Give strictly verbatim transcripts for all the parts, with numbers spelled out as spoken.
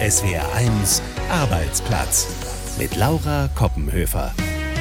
S W R eins Arbeitsplatz mit Laura Koppenhöfer.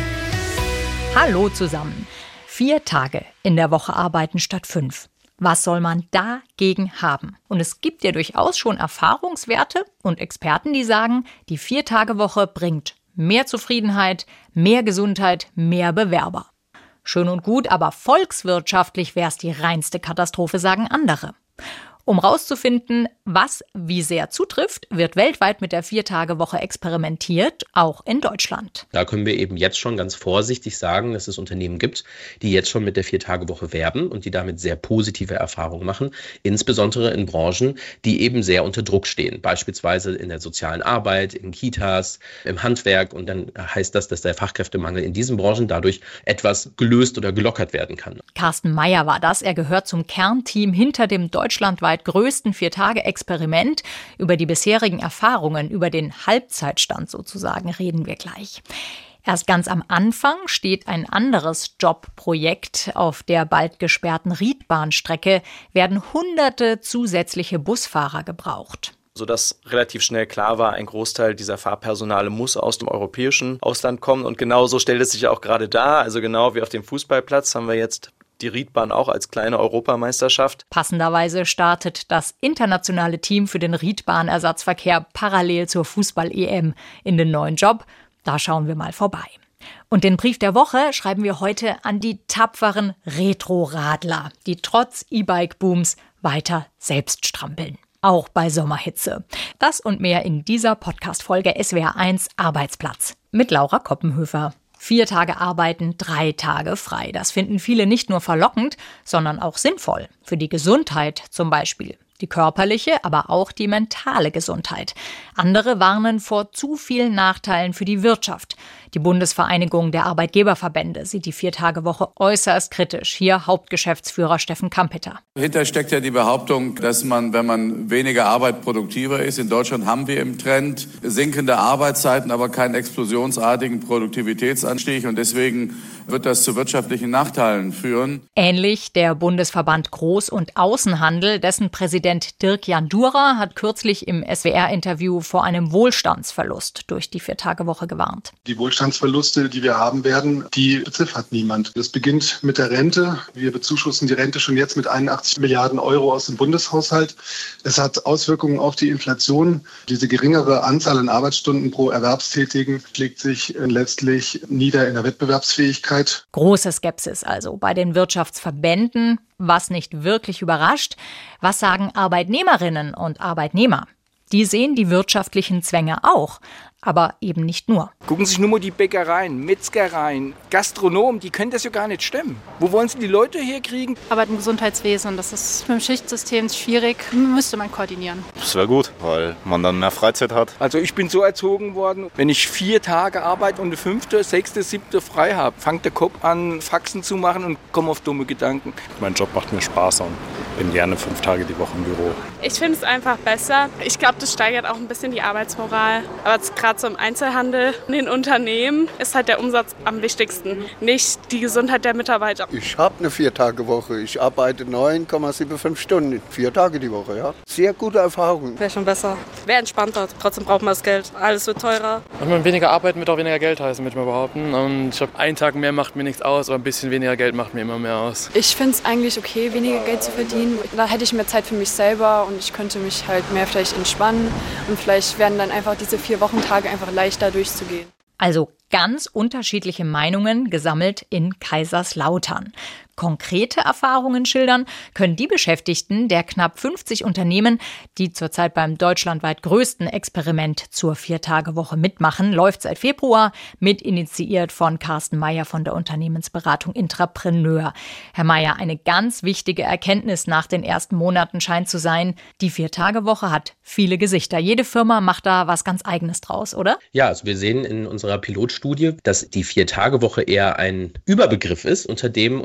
Hallo zusammen. Vier Tage in der Woche arbeiten statt fünf. Was soll man dagegen haben? Und es gibt ja durchaus schon Erfahrungswerte und Experten, die sagen, die Vier-Tage-Woche bringt mehr Zufriedenheit, mehr Gesundheit, mehr Bewerber. Schön und gut, aber volkswirtschaftlich wäre es die reinste Katastrophe, sagen andere. Um rauszufinden, was wie sehr zutrifft, wird weltweit mit der Vier-Tage-Woche experimentiert, auch in Deutschland. Da können wir eben jetzt schon ganz vorsichtig sagen, dass es Unternehmen gibt, die jetzt schon mit der Vier-Tage-Woche werben und die damit sehr positive Erfahrungen machen, insbesondere in Branchen, die eben sehr unter Druck stehen, beispielsweise in der sozialen Arbeit, in Kitas, im Handwerk. Und dann heißt das, dass der Fachkräftemangel in diesen Branchen dadurch etwas gelöst oder gelockert werden kann. Carsten Meyer war das. Er gehört zum Kernteam hinter dem deutschlandweit größten Vier-Tage-Experiment. Über die bisherigen Erfahrungen, über den Halbzeitstand sozusagen, reden wir gleich. Erst ganz am Anfang steht ein anderes Jobprojekt. Auf der bald gesperrten Riedbahnstrecke werden hunderte zusätzliche Busfahrer gebraucht. Sodass relativ schnell klar war, ein Großteil dieser Fahrpersonale muss aus dem europäischen Ausland kommen. Und genau so stellt es sich auch gerade dar. Also genau wie auf dem Fußballplatz haben wir jetzt die Riedbahn auch als kleine Europameisterschaft. Passenderweise startet das internationale Team für den Riedbahnersatzverkehr parallel zur Fußball-E M in den neuen Job. Da schauen wir mal vorbei. Und den Brief der Woche schreiben wir heute an die tapferen Retro-Radler, die trotz E-Bike-Booms weiter selbst strampeln. Auch bei Sommerhitze. Das und mehr in dieser Podcast-Folge S W R eins Arbeitsplatz mit Laura Koppenhöfer. Vier Tage arbeiten, drei Tage frei. Das finden viele nicht nur verlockend, sondern auch sinnvoll. Für die Gesundheit zum Beispiel. Die körperliche, aber auch die mentale Gesundheit. Andere warnen vor zu vielen Nachteilen für die Wirtschaft. Die Bundesvereinigung der Arbeitgeberverbände sieht die Vier-Tage-Woche äußerst kritisch. Hier Hauptgeschäftsführer Steffen Kampeter. Dahinter steckt ja die Behauptung, dass man, wenn man weniger Arbeit, produktiver ist. In Deutschland haben wir im Trend sinkende Arbeitszeiten, aber keinen explosionsartigen Produktivitätsanstieg. Und deswegen wird das zu wirtschaftlichen Nachteilen führen. Ähnlich der Bundesverband Groß- und Außenhandel, dessen Präsident Dirk-Jan Durer hat kürzlich im S W R-Interview vor einem Wohlstandsverlust durch die Vier-Tage-Woche gewarnt. Die Wohlstandsverluste, die wir haben werden, die beziffert niemand. Das beginnt mit der Rente. Wir bezuschussen die Rente schon jetzt mit einundachtzig Milliarden Euro aus dem Bundeshaushalt. Es hat Auswirkungen auf die Inflation. Diese geringere Anzahl an Arbeitsstunden pro Erwerbstätigen schlägt sich letztlich nieder in der Wettbewerbsfähigkeit. Große Skepsis also bei den Wirtschaftsverbänden, was nicht wirklich überrascht. Was sagen Arbeitnehmerinnen und Arbeitnehmer? Die sehen die wirtschaftlichen Zwänge auch, aber eben nicht nur. Gucken Sie sich nur mal die Bäckereien, Metzgereien, Gastronomen, die können das ja gar nicht stemmen. Wo wollen Sie die Leute herkriegen? Aber im Gesundheitswesen, das ist mit dem Schichtsystem schwierig, müsste man koordinieren. Das wäre gut, weil man dann mehr Freizeit hat. Also ich bin so erzogen worden, wenn ich vier Tage arbeite und eine fünfte, sechste, siebte frei habe, fängt der Kopf an, Faxen zu machen und komme auf dumme Gedanken. Mein Job macht mir Spaß und bin gerne fünf Tage die Woche im Büro. Ich finde es einfach besser. Ich glaube, das steigert auch ein bisschen die Arbeitsmoral. Aber gerade so im Einzelhandel, in den Unternehmen, ist halt der Umsatz am wichtigsten, nicht die Gesundheit der Mitarbeiter. Ich habe eine Vier-Tage-Woche. Ich arbeite neun Komma fünfundsiebzig Stunden, vier Tage die Woche, ja. Sehr gute Erfahrung. Wäre schon besser. Wäre entspannter. Trotzdem braucht man das Geld. Alles wird teurer. Wenn man weniger arbeiten, wird auch weniger Geld heißen, würde ich mal behaupten. Und ich glaube, einen Tag mehr macht mir nichts aus, aber ein bisschen weniger Geld macht mir immer mehr aus. Ich finde es eigentlich okay, weniger Geld zu verdienen. Da hätte ich mehr Zeit für mich selber und ich könnte mich halt mehr vielleicht entspannen. Und vielleicht werden dann einfach diese vier Wochentage einfach leichter durchzugehen. Also ganz unterschiedliche Meinungen gesammelt in Kaiserslautern. Konkrete Erfahrungen schildern können die Beschäftigten der knapp fünfzig Unternehmen, die zurzeit beim deutschlandweit größten Experiment zur Vier-Tage-Woche mitmachen. Läuft seit Februar, mit initiiert von Carsten Meyer von der Unternehmensberatung Intrapreneur. Herr Meyer, eine ganz wichtige Erkenntnis nach den ersten Monaten scheint zu sein, die Vier-Tage-Woche hat viele Gesichter. Jede Firma macht da was ganz Eigenes draus, oder? Ja, also wir sehen in unserer Pilotstudie, dass die Vier-Tage-Woche eher ein Überbegriff ist, unter dem Unternehmen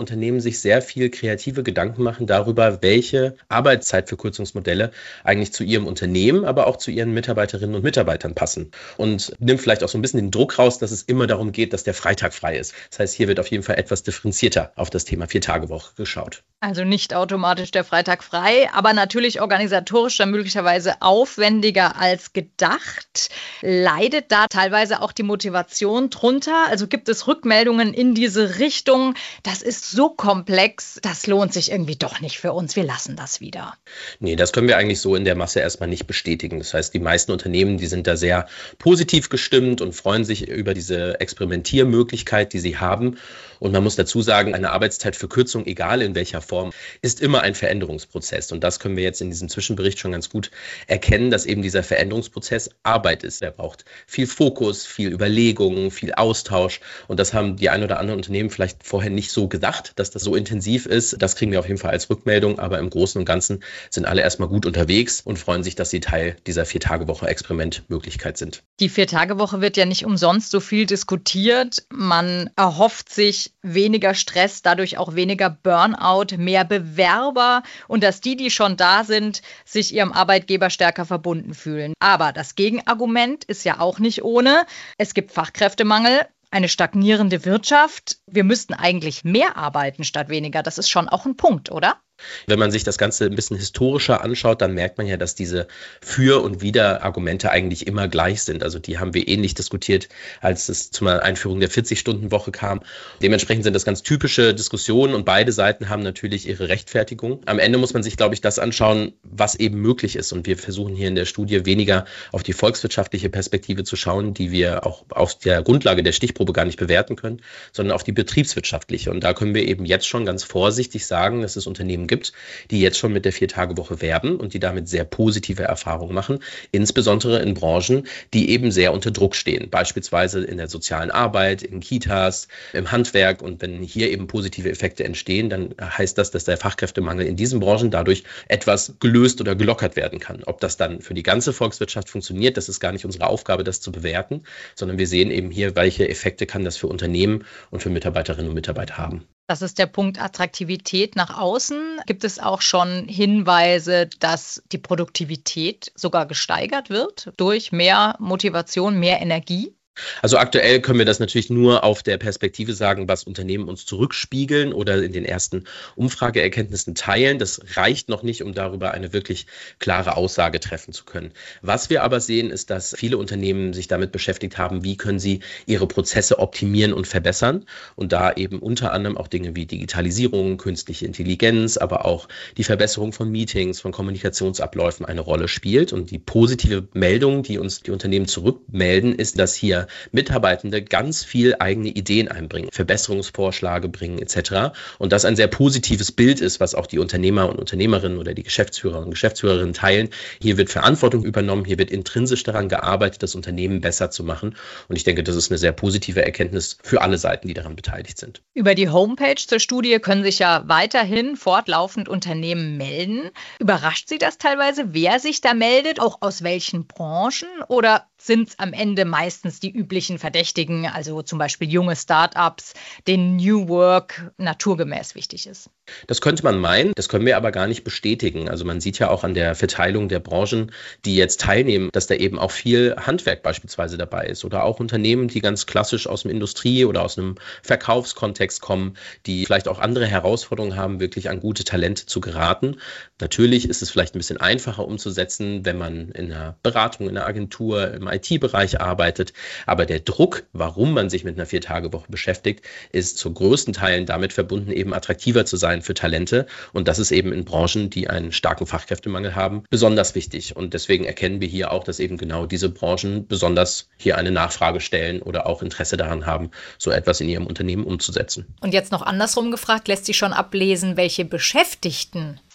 sich sehr viel kreative Gedanken machen darüber, welche Arbeitszeitverkürzungsmodelle eigentlich zu ihrem Unternehmen, aber auch zu ihren Mitarbeiterinnen und Mitarbeitern passen. Und nimmt vielleicht auch so ein bisschen den Druck raus, dass es immer darum geht, dass der Freitag frei ist. Das heißt, hier wird auf jeden Fall etwas differenzierter auf das Thema Vier-Tage-Woche geschaut. Also nicht automatisch der Freitag frei, aber natürlich organisatorisch dann möglicherweise aufwendiger als gedacht. Leidet da teilweise auch die Motivation drunter? Also gibt es Rückmeldungen in diese Richtung? Das ist so komplex, das lohnt sich irgendwie doch nicht für uns. Wir lassen das wieder. Nee, das können wir eigentlich so in der Masse erstmal nicht bestätigen. Das heißt, die meisten Unternehmen, die sind da sehr positiv gestimmt und freuen sich über diese Experimentiermöglichkeit, die sie haben. Und man muss dazu sagen, eine Arbeitszeitverkürzung, egal in welcher Form, ist immer ein Veränderungsprozess. Und das können wir jetzt in diesem Zwischenbericht schon ganz gut erkennen, dass eben dieser Veränderungsprozess Arbeit ist. Er braucht viel Fokus, viel Überlegung, viel Austausch. Und das haben die ein oder anderen Unternehmen vielleicht vorher nicht so gedacht, dass das so intensiv ist. Das kriegen wir auf jeden Fall als Rückmeldung. Aber im Großen und Ganzen sind alle erstmal gut unterwegs und freuen sich, dass sie Teil dieser Vier-Tage-Woche-Experimentmöglichkeit sind. Die Vier-Tage-Woche wird ja nicht umsonst so viel diskutiert. Man erhofft sich weniger Stress, dadurch auch weniger Burnout, mehr Bewerber und dass die, die schon da sind, sich ihrem Arbeitgeber stärker verbunden fühlen. Aber das Gegenargument ist ja auch nicht ohne. Es gibt Fachkräftemangel, eine stagnierende Wirtschaft. Wir müssten eigentlich mehr arbeiten statt weniger. Das ist schon auch ein Punkt, oder? Wenn man sich das Ganze ein bisschen historischer anschaut, dann merkt man ja, dass diese Für- und Wider-Argumente eigentlich immer gleich sind. Also die haben wir ähnlich diskutiert, als es zur Einführung der vierzig-Stunden-Woche kam. Dementsprechend sind das ganz typische Diskussionen und beide Seiten haben natürlich ihre Rechtfertigung. Am Ende muss man sich, glaube ich, das anschauen, was eben möglich ist. Und wir versuchen hier in der Studie weniger auf die volkswirtschaftliche Perspektive zu schauen, die wir auch auf der Grundlage der Stichprobe gar nicht bewerten können, sondern auf die betriebswirtschaftliche. Und da können wir eben jetzt schon ganz vorsichtig sagen, dass es Unternehmen gibt, die jetzt schon mit der Vier-Tage-Woche werben und die damit sehr positive Erfahrungen machen, insbesondere in Branchen, die eben sehr unter Druck stehen, beispielsweise in der sozialen Arbeit, in Kitas, im Handwerk. Und wenn hier eben positive Effekte entstehen, dann heißt das, dass der Fachkräftemangel in diesen Branchen dadurch etwas gelöst oder gelockert werden kann. Ob das dann für die ganze Volkswirtschaft funktioniert, das ist gar nicht unsere Aufgabe, das zu bewerten, sondern wir sehen eben hier, welche Effekte kann das für Unternehmen und für Mitarbeiterinnen und Mitarbeiter haben. Das ist der Punkt Attraktivität nach außen. Gibt es auch schon Hinweise, dass die Produktivität sogar gesteigert wird durch mehr Motivation, mehr Energie? Also aktuell können wir das natürlich nur auf der Perspektive sagen, was Unternehmen uns zurückspiegeln oder in den ersten Umfrageerkenntnissen teilen. Das reicht noch nicht, um darüber eine wirklich klare Aussage treffen zu können. Was wir aber sehen, ist, dass viele Unternehmen sich damit beschäftigt haben, wie können sie ihre Prozesse optimieren und verbessern. Und da eben unter anderem auch Dinge wie Digitalisierung, künstliche Intelligenz, aber auch die Verbesserung von Meetings, von Kommunikationsabläufen eine Rolle spielt. Und die positive Meldung, die uns die Unternehmen zurückmelden, ist, dass hier Mitarbeitende ganz viel eigene Ideen einbringen, Verbesserungsvorschläge bringen et cetera. Und das ein sehr positives Bild ist, was auch die Unternehmer und Unternehmerinnen oder die Geschäftsführer und Geschäftsführerinnen teilen. Hier wird Verantwortung übernommen, hier wird intrinsisch daran gearbeitet, das Unternehmen besser zu machen. Und ich denke, das ist eine sehr positive Erkenntnis für alle Seiten, die daran beteiligt sind. Über die Homepage zur Studie können sich ja weiterhin fortlaufend Unternehmen melden. Überrascht Sie das teilweise, wer sich da meldet, auch aus welchen Branchen? Oder sind es am Ende meistens die üblichen Verdächtigen, also zum Beispiel junge Start-ups, denen New Work naturgemäß wichtig ist? Das könnte man meinen, das können wir aber gar nicht bestätigen. Also man sieht ja auch an der Verteilung der Branchen, die jetzt teilnehmen, dass da eben auch viel Handwerk beispielsweise dabei ist oder auch Unternehmen, die ganz klassisch aus dem Industrie- oder aus einem Verkaufskontext kommen, die vielleicht auch andere Herausforderungen haben, wirklich an gute Talente zu geraten. Natürlich ist es vielleicht ein bisschen einfacher umzusetzen, wenn man in einer Beratung, in einer Agentur, im I T-Bereich arbeitet. Aber der Druck, warum man sich mit einer Vier-Tage-Woche beschäftigt, ist zu größten Teilen damit verbunden, eben attraktiver zu sein für Talente. Und das ist eben in Branchen, die einen starken Fachkräftemangel haben, besonders wichtig. Und deswegen erkennen wir hier auch, dass eben genau diese Branchen besonders hier eine Nachfrage stellen oder auch Interesse daran haben, so etwas in ihrem Unternehmen umzusetzen. Und jetzt noch andersrum gefragt, lässt sich schon ablesen, welche Beschäftigten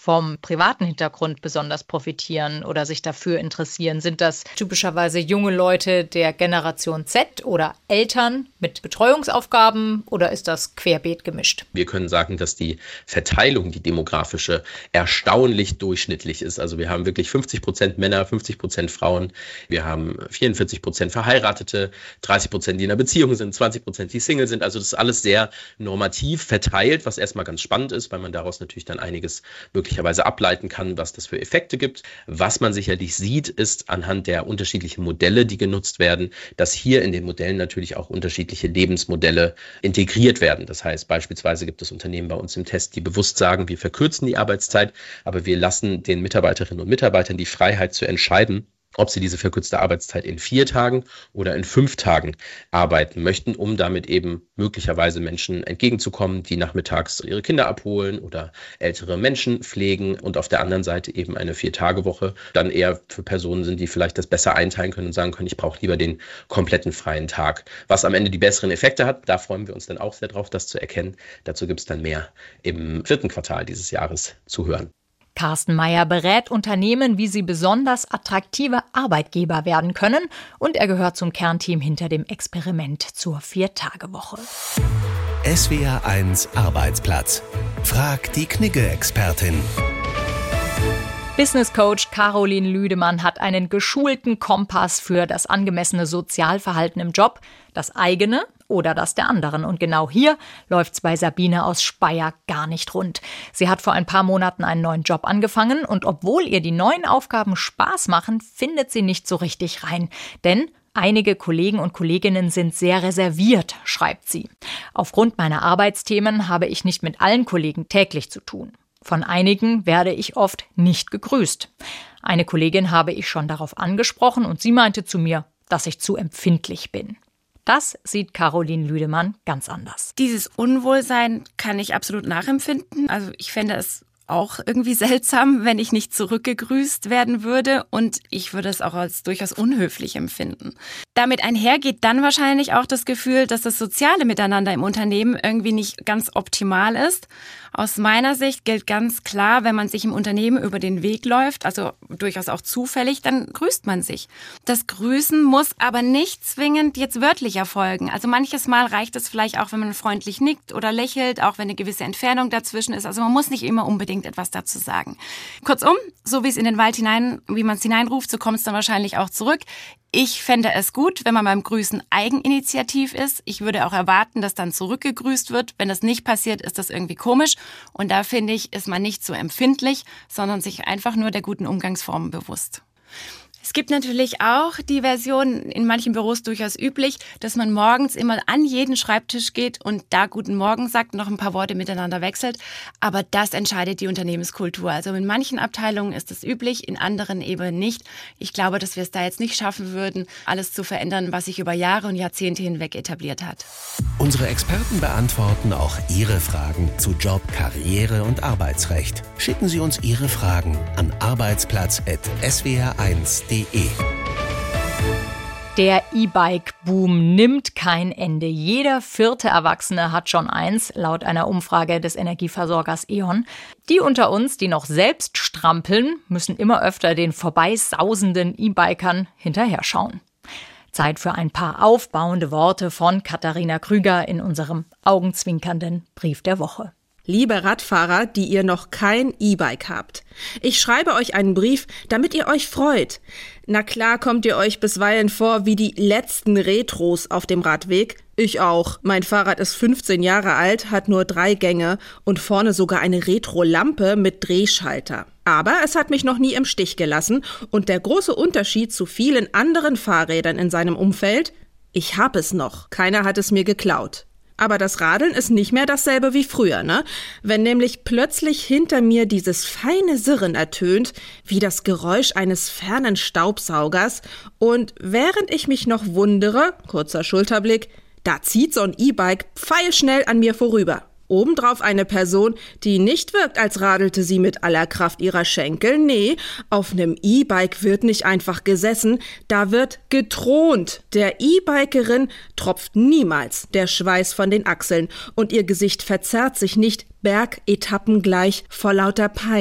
vom privaten Hintergrund besonders profitieren oder sich dafür interessieren? Sind das typischerweise junge Leute der Generation Z oder Eltern mit Betreuungsaufgaben oder ist das querbeet gemischt? Wir können sagen, dass die Verteilung, die demografische, erstaunlich durchschnittlich ist. Also wir haben wirklich fünfzig Prozent Männer, fünfzig Prozent Frauen. Wir haben vierundvierzig Prozent Verheiratete, dreißig Prozent, die in einer Beziehung sind, zwanzig Prozent, die Single sind. Also das ist alles sehr normativ verteilt, was erstmal ganz spannend ist, weil man daraus natürlich dann einiges möglicherweise ableiten kann, was das für Effekte gibt. Was man sicherlich sieht, ist anhand der unterschiedlichen Modelle, die genutzt werden, dass hier in den Modellen natürlich auch unterschiedliche Lebensmodelle integriert werden. Das heißt, beispielsweise gibt es Unternehmen bei uns im Test, die bewusst sagen, wir verkürzen die Arbeitszeit, aber wir lassen den Mitarbeiterinnen und Mitarbeitern die Freiheit zu entscheiden, ob sie diese verkürzte Arbeitszeit in vier Tagen oder in fünf Tagen arbeiten möchten, um damit eben möglicherweise Menschen entgegenzukommen, die nachmittags ihre Kinder abholen oder ältere Menschen pflegen und auf der anderen Seite eben eine Vier-Tage-Woche dann eher für Personen sind, die vielleicht das besser einteilen können und sagen können, ich brauche lieber den kompletten freien Tag. Was am Ende die besseren Effekte hat, da freuen wir uns dann auch sehr drauf, das zu erkennen. Dazu gibt es dann mehr im vierten Quartal dieses Jahres zu hören. Carsten Meyer berät Unternehmen, wie sie besonders attraktive Arbeitgeber werden können. Und er gehört zum Kernteam hinter dem Experiment zur Vier-Tage-Woche. S W R eins Arbeitsplatz. Frag die Knigge-Expertin. Business Coach Caroline Lüdemann hat einen geschulten Kompass für das angemessene Sozialverhalten im Job, das eigene oder das der anderen. Und genau hier läuft's bei Sabine aus Speyer gar nicht rund. Sie hat vor ein paar Monaten einen neuen Job angefangen und obwohl ihr die neuen Aufgaben Spaß machen, findet sie nicht so richtig rein. Denn einige Kollegen und Kolleginnen sind sehr reserviert, schreibt sie. Aufgrund meiner Arbeitsthemen habe ich nicht mit allen Kollegen täglich zu tun. Von einigen werde ich oft nicht gegrüßt. Eine Kollegin habe ich schon darauf angesprochen und sie meinte zu mir, dass ich zu empfindlich bin. Das sieht Caroline Lüdemann ganz anders. Dieses Unwohlsein kann ich absolut nachempfinden. Also ich fände es auch irgendwie seltsam, wenn ich nicht zurückgegrüßt werden würde und ich würde es auch als durchaus unhöflich empfinden. Damit einhergeht dann wahrscheinlich auch das Gefühl, dass das soziale Miteinander im Unternehmen irgendwie nicht ganz optimal ist. Aus meiner Sicht gilt ganz klar, wenn man sich im Unternehmen über den Weg läuft, also durchaus auch zufällig, dann grüßt man sich. Das Grüßen muss aber nicht zwingend jetzt wörtlich erfolgen. Also manches Mal reicht es vielleicht auch, wenn man freundlich nickt oder lächelt, auch wenn eine gewisse Entfernung dazwischen ist. Also man muss nicht immer unbedingt etwas dazu sagen. Kurzum, so wie es in den Wald hinein, wie man es hineinruft, so kommt es dann wahrscheinlich auch zurück. Ich fände es gut, wenn man beim Grüßen eigeninitiativ ist. Ich würde auch erwarten, dass dann zurückgegrüßt wird. Wenn das nicht passiert, ist das irgendwie komisch. Und da finde ich, ist man nicht so empfindlich, sondern sich einfach nur der guten Umgangsformen bewusst. Es gibt natürlich auch die Version, in manchen Büros durchaus üblich, dass man morgens immer an jeden Schreibtisch geht und da Guten Morgen sagt, noch ein paar Worte miteinander wechselt. Aber das entscheidet die Unternehmenskultur. Also in manchen Abteilungen ist das üblich, in anderen eben nicht. Ich glaube, dass wir es da jetzt nicht schaffen würden, alles zu verändern, was sich über Jahre und Jahrzehnte hinweg etabliert hat. Unsere Experten beantworten auch Ihre Fragen zu Job, Karriere und Arbeitsrecht. Schicken Sie uns Ihre Fragen an arbeitsplatz at s w r eins punkt d e. Der E-Bike-Boom nimmt kein Ende. Jeder vierte Erwachsene hat schon eins, laut einer Umfrage des Energieversorgers E.ON. Die unter uns, die noch selbst strampeln, müssen immer öfter den vorbeisausenden E-Bikern hinterher schauen. Zeit für ein paar aufbauende Worte von Katharina Krüger in unserem augenzwinkernden Brief der Woche. Liebe Radfahrer, die ihr noch kein E-Bike habt. Ich schreibe euch einen Brief, damit ihr euch freut. Na klar kommt ihr euch bisweilen vor wie die letzten Retros auf dem Radweg. Ich auch. Mein Fahrrad ist fünfzehn Jahre alt, hat nur drei Gänge und vorne sogar eine Retro-Lampe mit Drehschalter. Aber es hat mich noch nie im Stich gelassen und der große Unterschied zu vielen anderen Fahrrädern in seinem Umfeld, ich hab es noch. Keiner hat es mir geklaut. Aber das Radeln ist nicht mehr dasselbe wie früher, ne? Wenn nämlich plötzlich hinter mir dieses feine Sirren ertönt, wie das Geräusch eines fernen Staubsaugers und während ich mich noch wundere, kurzer Schulterblick, da zieht so ein E-Bike pfeilschnell an mir vorüber. Obendrauf eine Person, die nicht wirkt, als radelte sie mit aller Kraft ihrer Schenkel. Nee, auf einem E-Bike wird nicht einfach gesessen, da wird gethront. Der E-Bikerin tropft niemals der Schweiß von den Achseln und ihr Gesicht verzerrt sich nicht bergetappengleich vor lauter Pein.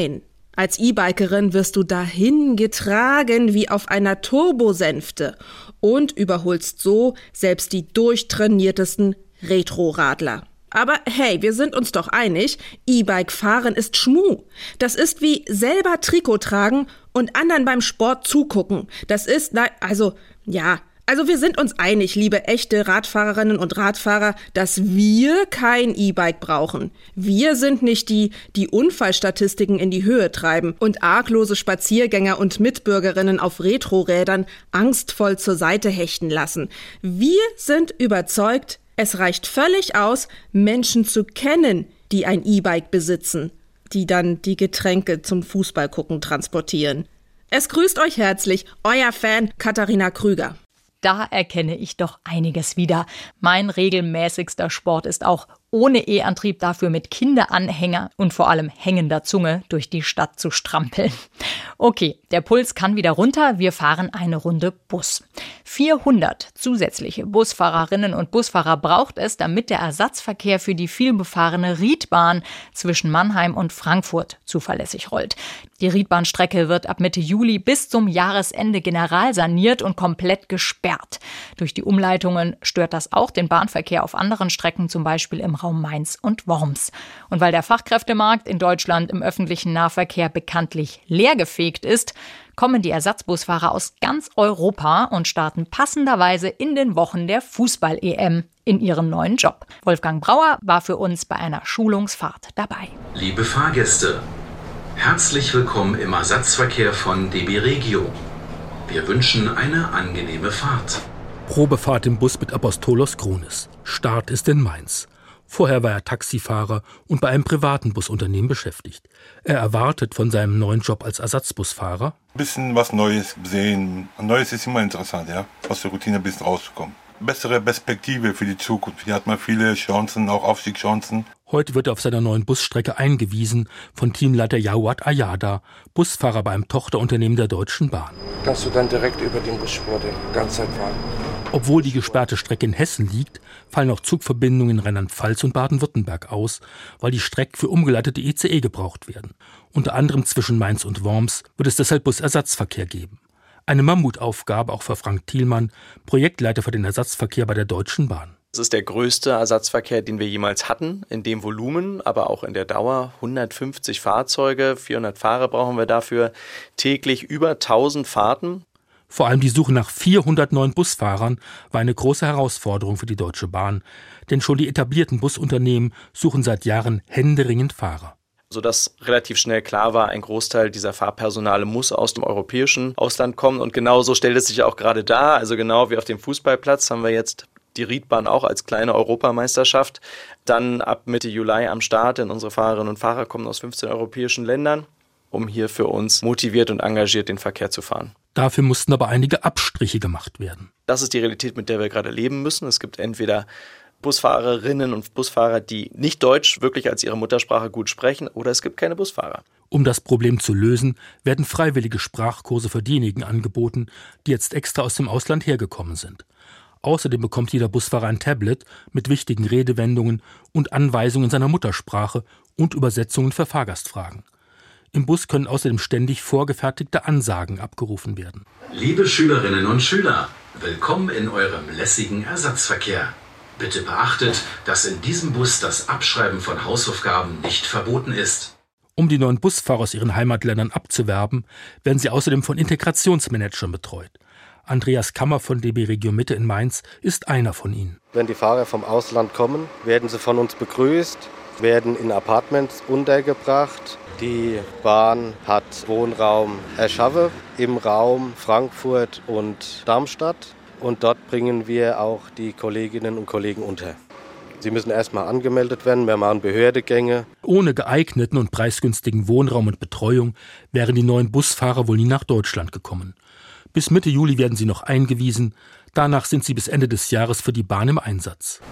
Als E-Bikerin wirst du dahin getragen wie auf einer Turbosänfte und überholst so selbst die durchtrainiertesten Retro-Radler. Aber hey, wir sind uns doch einig, E-Bike fahren ist Schmuh. Das ist wie selber Trikot tragen und anderen beim Sport zugucken. Das ist, na, also, ja, also wir sind uns einig, liebe echte Radfahrerinnen und Radfahrer, dass wir kein E-Bike brauchen. Wir sind nicht die, die Unfallstatistiken in die Höhe treiben und arglose Spaziergänger und Mitbürgerinnen auf Retrorädern angstvoll zur Seite hechten lassen. Wir sind überzeugt, es reicht völlig aus, Menschen zu kennen, die ein E-Bike besitzen, die dann die Getränke zum Fußballgucken transportieren. Es grüßt euch herzlich, euer Fan Katharina Krüger. Da erkenne ich doch einiges wieder. Mein regelmäßigster Sport ist auch ohne E-Antrieb, dafür mit Kinderanhänger und vor allem hängender Zunge durch die Stadt zu strampeln. Okay, der Puls kann wieder runter. Wir fahren eine Runde Bus. vierhundert zusätzliche Busfahrerinnen und Busfahrer braucht es, damit der Ersatzverkehr für die vielbefahrene Riedbahn zwischen Mannheim und Frankfurt zuverlässig rollt. Die Riedbahnstrecke wird ab Mitte Juli bis zum Jahresende generalsaniert und komplett gesperrt. Durch die Umleitungen stört das auch den Bahnverkehr auf anderen Strecken, zum Beispiel im Raum Mainz und Worms. Und weil der Fachkräftemarkt in Deutschland im öffentlichen Nahverkehr bekanntlich leergefegt ist, kommen die Ersatzbusfahrer aus ganz Europa und starten passenderweise in den Wochen der Fußball-E M in ihrem neuen Job. Wolfgang Brauer war für uns bei einer Schulungsfahrt dabei. Liebe Fahrgäste, herzlich willkommen im Ersatzverkehr von D B Regio. Wir wünschen eine angenehme Fahrt. Probefahrt im Bus mit Apostolos Kronis. Start ist in Mainz. Vorher war er Taxifahrer und bei einem privaten Busunternehmen beschäftigt. Er erwartet von seinem neuen Job als Ersatzbusfahrer: Ein bisschen was Neues sehen. Neues ist immer interessant, ja, aus der Routine ein bisschen rauszukommen. Bessere Perspektive für die Zukunft. Hier hat man viele Chancen, auch Aufstiegschancen. Heute wird er auf seiner neuen Busstrecke eingewiesen von Teamleiter Jawad Ayada, Busfahrer bei einem Tochterunternehmen der Deutschen Bahn. Kannst du dann direkt über den Busspur die ganze Zeit fahren. Obwohl die gesperrte Strecke in Hessen liegt, fallen auch Zugverbindungen in Rheinland-Pfalz und Baden-Württemberg aus, weil die Strecken für umgeleitete I C E gebraucht werden. Unter anderem zwischen Mainz und Worms wird es deshalb Busersatzverkehr geben. Eine Mammutaufgabe auch für Frank Thielmann, Projektleiter für den Ersatzverkehr bei der Deutschen Bahn. Es ist der größte Ersatzverkehr, den wir jemals hatten, in dem Volumen, aber auch in der Dauer. hundertfünfzig Fahrzeuge, vierhundert Fahrer brauchen wir dafür, täglich über tausend Fahrten. Vor allem die Suche nach vierhundert neuen Busfahrern war eine große Herausforderung für die Deutsche Bahn, denn schon die etablierten Busunternehmen suchen seit Jahren händeringend Fahrer. Sodass relativ schnell klar war, ein Großteil dieser Fahrpersonale muss aus dem europäischen Ausland kommen. Und genau so stellt es sich auch gerade dar. Also genau wie auf dem Fußballplatz haben wir jetzt die Riedbahn auch als kleine Europameisterschaft. Dann ab Mitte Juli am Start, denn unsere Fahrerinnen und Fahrer kommen aus fünfzehn europäischen Ländern, um hier für uns motiviert und engagiert den Verkehr zu fahren. Dafür mussten aber einige Abstriche gemacht werden. Das ist die Realität, mit der wir gerade leben müssen. Es gibt entweder Busfahrerinnen und Busfahrer, die nicht Deutsch wirklich als ihre Muttersprache gut sprechen, oder es gibt keine Busfahrer. Um das Problem zu lösen, werden freiwillige Sprachkurse für diejenigen angeboten, die jetzt extra aus dem Ausland hergekommen sind. Außerdem bekommt jeder Busfahrer ein Tablet mit wichtigen Redewendungen und Anweisungen in seiner Muttersprache und Übersetzungen für Fahrgastfragen. Im Bus können außerdem ständig vorgefertigte Ansagen abgerufen werden. Liebe Schülerinnen und Schüler, willkommen in eurem lässigen Ersatzverkehr. Bitte beachtet, dass in diesem Bus das Abschreiben von Hausaufgaben nicht verboten ist. Um die neuen Busfahrer aus ihren Heimatländern abzuwerben, werden sie außerdem von Integrationsmanagern betreut. Andreas Kammer von D B Regio Mitte in Mainz ist einer von ihnen. Wenn die Fahrer vom Ausland kommen, werden sie von uns begrüßt, werden in Apartments untergebracht. Die Bahn hat Wohnraum erschaffen im Raum Frankfurt und Darmstadt. Und dort bringen wir auch die Kolleginnen und Kollegen unter. Sie müssen erstmal angemeldet werden, wir machen Behördegänge. Ohne geeigneten und preisgünstigen Wohnraum und Betreuung wären die neuen Busfahrer wohl nie nach Deutschland gekommen. Bis Mitte Juli werden sie noch eingewiesen, danach sind sie bis Ende des Jahres für die Bahn im Einsatz.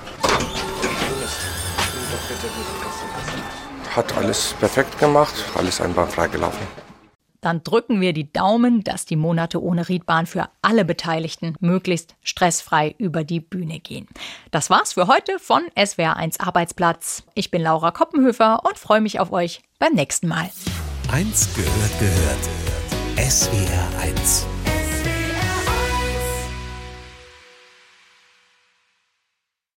Hat alles perfekt gemacht, alles einwandfrei gelaufen. Dann drücken wir die Daumen, dass die Monate ohne Riedbahn für alle Beteiligten möglichst stressfrei über die Bühne gehen. Das war's für heute von S W R eins Arbeitsplatz. Ich bin Laura Koppenhöfer und freue mich auf euch beim nächsten Mal. Eins gehört gehört. S W R eins